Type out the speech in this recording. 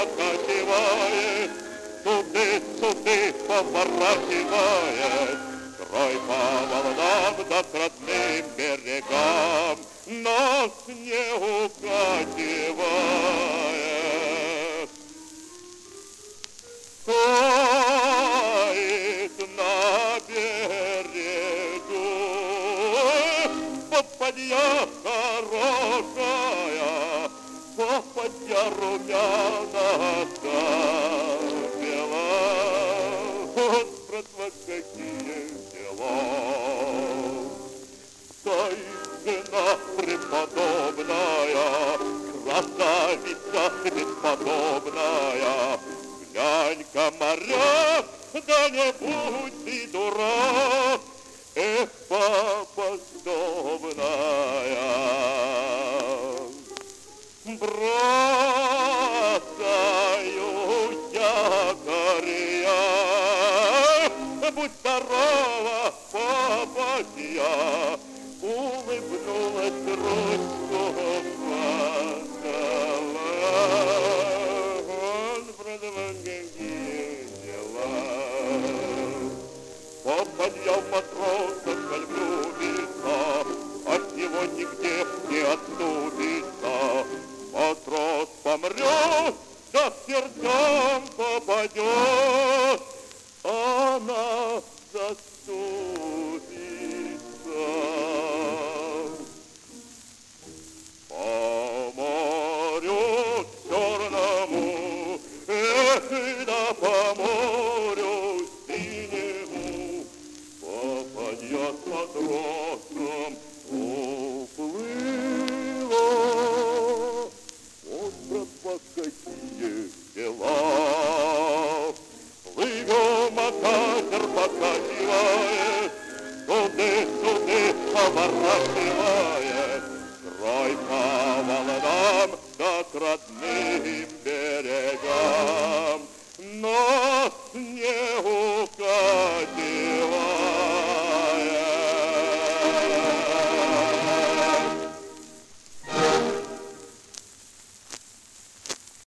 покачивает, суды поворачивает. Крой по волнам да к родным берегам нас не укативает. Тает на берегу попадья хорошая, попадья румяная бела. Вот, братва, какие дела. Тайна преподобная, красавица бесподобная, глянь-ка, моряк, да не будь ты дурак, эх, поподобная. Бросаю якоря, будь здорова, попадья, улыбнулась, ручку подала. Он, братва, какие дела. Попадья в матросах, коль влюбится, от него нигде не отступится. Матрос помрет, да к сердцам попадет, она заступится. По морю черному, эх, да по морю синему, попадья с матросом уплыла. Вот, братва, какие дела. Плывем, а катер покачивает, суды поворачивает, крой по волнам, да к родным берегам.